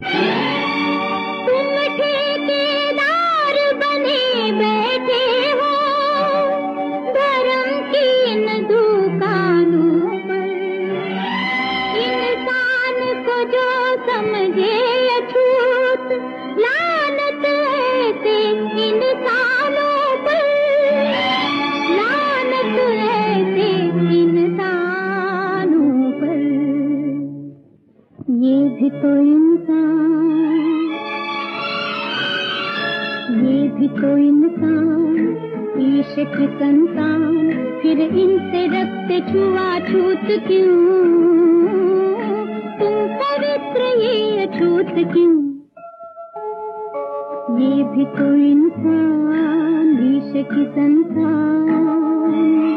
तुम ठेकेदार बने बैठे हो धर्म की इन दुकानों पर। इंसान को जो समझे अछूत लानत ऐसे इंसानों पर, लानत ऐसे इंसानों पर। ये भी तो इंसान, ये भी तो इंसान, ईश की संतान, फिर इनसे रखते छुआछूत क्यों? तुम पवित्र ये अछूत क्यों? ये भी तो इंसान, ईश की संतान।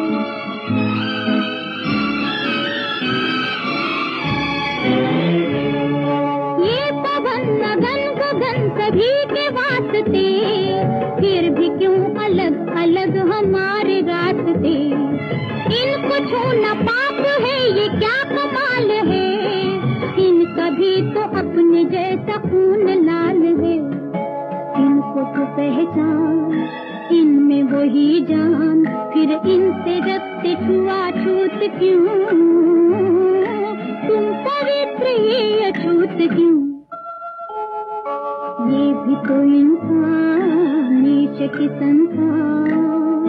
ये पवन लगन गगन सभी के वास्ते, फिर भी क्यों अलग अलग हमारे रास्ते? इनको छूना पाप है, ये क्या कमाल है? इनका भी तो अपने जैसा खून लाल है। इनको तो पहचान, इनमें वही जान, फिर इनसे रखते छुआछूत क्यों? तुम पवित्र ये अछूत क्यों? ये भी तो इंसान, नीच की संतान।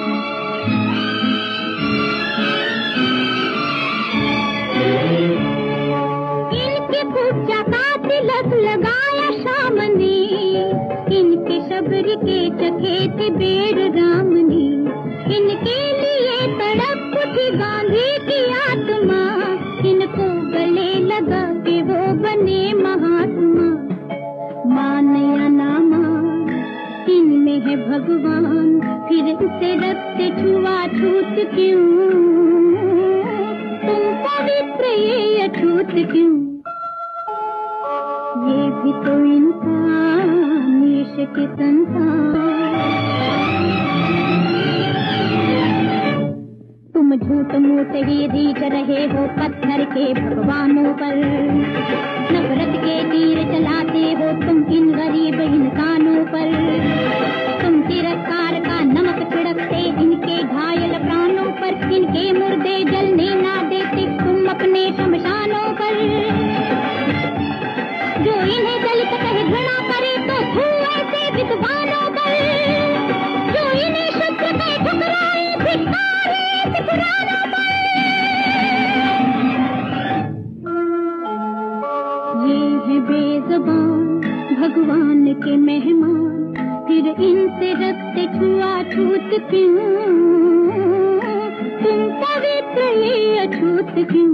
इनके पूजा का तिलक लगाया शाम ने, इनके शबर के चखे थे बेर राम ने। इनके लिए तड़प उठी गांधी की आत्मा, इनको गले लगा के वो बने महात्मा। मान या ना मान, इनमें है भगवान, फिर इसे रखते छुआछूत क्यों? तुम पवित्र ये अछूत क्यों? ये भी तो इंसान, ईश की संतान। तुम झूठ मूठ ही रीझ रहे हो पत्थर के भगवानों पर। नफरत के तीर चलाते हो तुम इन गरीब इंसानों पर। तुम तिरस्कार का नमक छिड़कते इनके घायल प्राणों पर। इनके मुर्दे जलने ना देते तुम अपने शमशानों पर। जो इन्हें दलित कहे घृणा करे तो थू ऐसे विद्वानों पर। जो इन्हें शुद्ध कहे ठुकराए धिक्कार ऐसे पुरानों पर। ये है बेज़बान भगवान के मेहमान, फिर इनसे रखते छुआछूत क्यों? तुम पवित्र ये अछूत क्यों?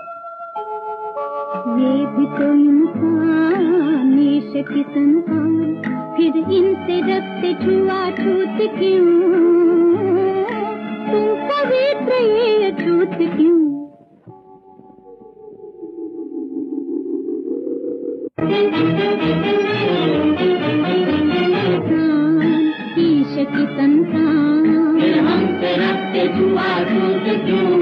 ये भी तो इंसान, ईश की संतान, फिर इनसे रखते छुआछूत क्यों? तुम पवित्र ये अछूत क्यों? ईश की संतान, फिर हमसे रखते छुआछूत क्यों?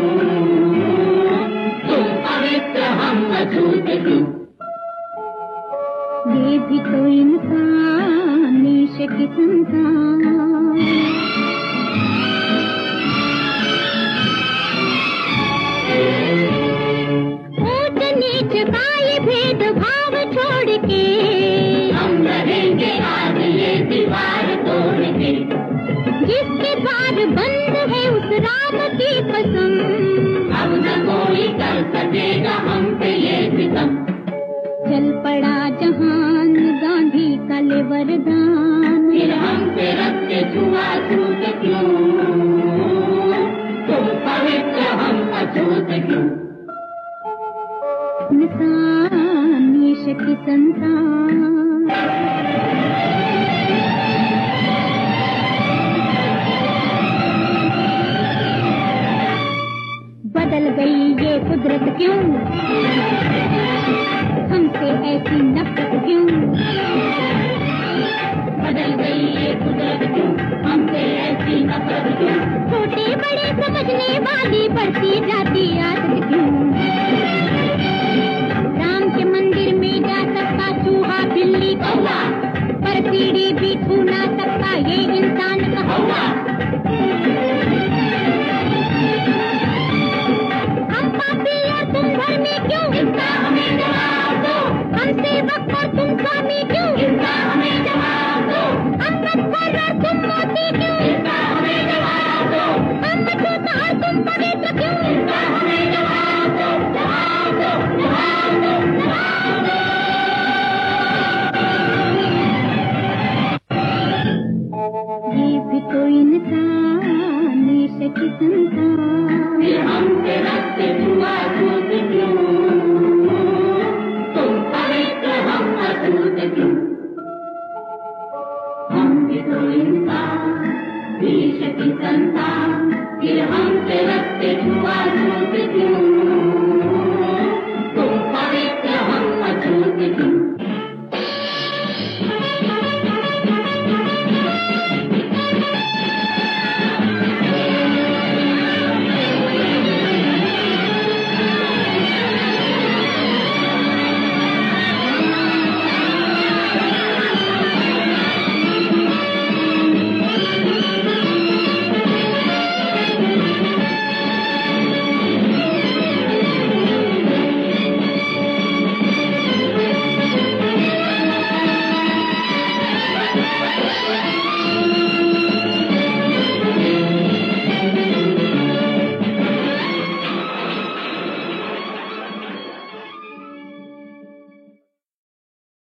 तुम पवित्र हम अछूत क्यों? ये भी तो इंसान, ईश की संतान। ऊंच नीच का ये भेदभाव छोड़ के हम रहेंगे आज ये दीवार तोड़ के। जिसके द्वार बंद है उस राम की कसम, अब न कोई कर सकेगा हम पे ये सितम। चल पड़ा जहान गांधी का ले वरदान, फिर हम पे रखते छुआछूत क्यों? तुम पवित्र हम अछूत क्यों? इंसान, ईश की संतान। बदल गई ये कुदरत क्यों? हमसे ऐसी नफरत क्यों? बदल गई ये कुदरत क्यों? हमसे ऐसी नफरत क्यों? छोटे बड़े समझने वाली बढ़ती जाती आदत क्यों? राम के मंदिर में जा सकता ईश की संतान, फिर हमसे रखते छुआ छूत क्यों? तुम पवित्र हम अछूत क्यों?